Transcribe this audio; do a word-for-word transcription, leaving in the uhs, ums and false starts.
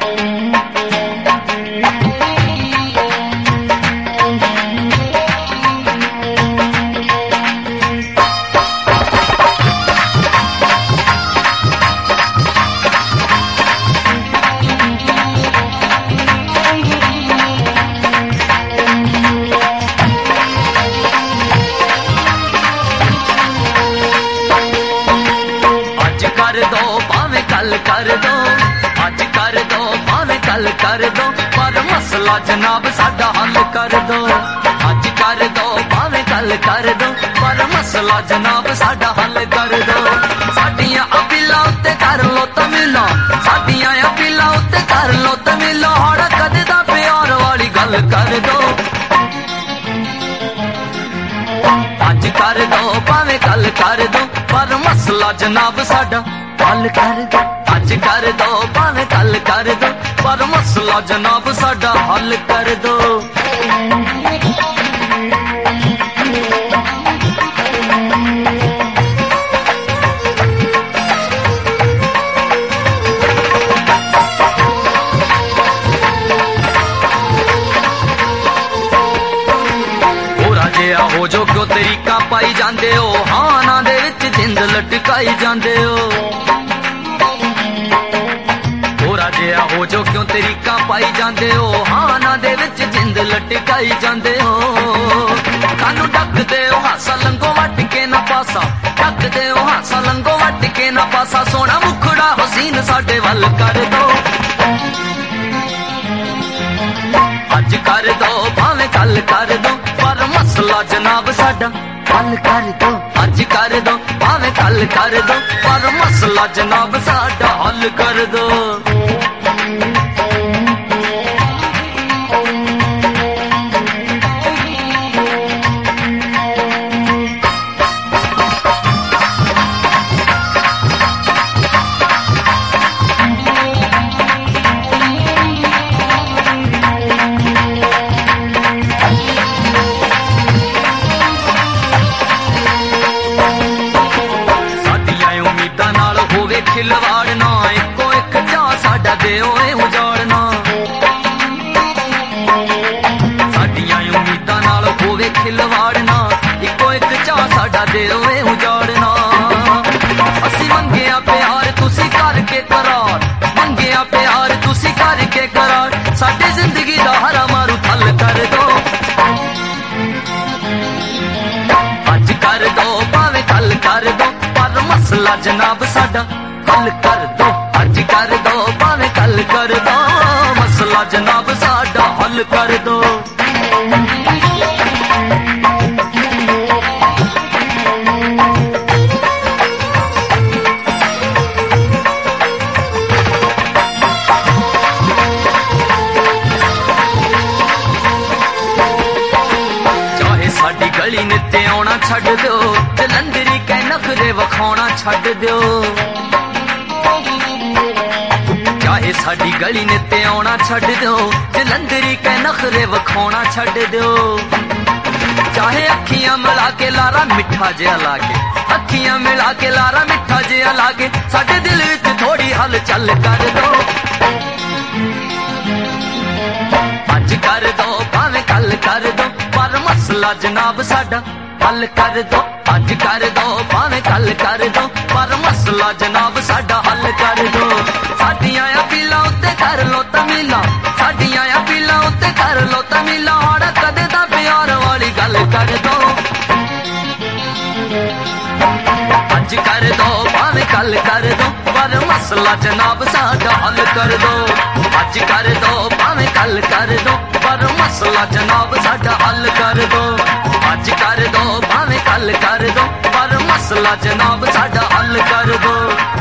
कल कर दो, अज कर दो, भावें कल कर दो, पर मसला जनाब साडा हल कर दो। अज कर दो, भावें कल कर दो, पर मसला जनाब साडा हल कर दो। साडियां अपीलां उत्ते कर लो तमीला, साडियां अपीलां उत्ते कर लो तमीला, हड़ कदे दा प्यार वाली गल कर दो। अज कर दो, भावें कल कर दो, पर मसला जनाब साडा हल कर दो। अज कर दो, भावें कल कर दो, पर मसला जनाब साडा हल कर दो। हो जो क्यों तरीका पाई जांदे हो, हाँ ना दे विच जिंद लटकाई जांदे हो। होरा जिहा हो जो क्यों तरीका पाई जांदे हो, हाँ ना दे विच जिंद लटकाई जांदे हो। सानू डकदे हो हासा लंगो वट के ना पासा, डकदे हो हासा लंगो वट के ना पासा, सोना मुखड़ा हसीन साडे वल कर दो। अज कर दो, भावें कल कर दो, पर मसला जनाब साडा हल कर दो। अज कर दो, भावें कल कर दो, पर मसला जनाब साडा हल कर दो। खिलवाड़ ना इको एक जा साडा दिओ ए उजाड़ना, साडियां उम्मीदां नाल होवे खिलवाड़ ना इको एक जा साडा दिओ ए उजाड़ना। असी मंगिया प्यार तुसी करके करार, मंगिया प्यार तुसी करके करार, साडी जिंदगी दा हरा मारू थल कर दो। अज कर दो, भावें कल कर दो, पर मसला जनाब साडा हल कर दो। अज कर दो, भावें कल कर दो, मसला जनाब साडा हल कर दो। चाहे साडी गली नित्ते आउणा छड्ड दो, जलंधरी कै नखरे वखाउणा छड्ड दो। चाहे साडी गली नित्ते आउणा छड्ड दो, जलंधरी कै नखरे वखाउणा छड्ड दो। चाहे अखियां मिला के लारा मिठा जिहा लागे, अखियां मिला के लारा मिठा जिहा लागे, साडे दिल विच थोड़ी हलचल कर दो। अज कर दो, भावें कल कर दो, पर मसला जनाब साडा हल कर दो। अज कर दो, भावें कल कर दो, पर मसला जनाब साडा हल कर दो। साडियां अपीलां उत्ते कर लो तमीला, साडियां अपीलां उत्ते कर लो तमीला, हड़ कदे दा प्यार वाली गल कर दो। अज कर दो, भावें कल कर दो, पर मसला जनाब साडा हल कर दो। अज कर दो, भावें कल कर दो, पर मसला जनाब साडा हल कर दो। अज कर दो, भावें कल कर दो, पर मसला जनाब साडा हल कर दो।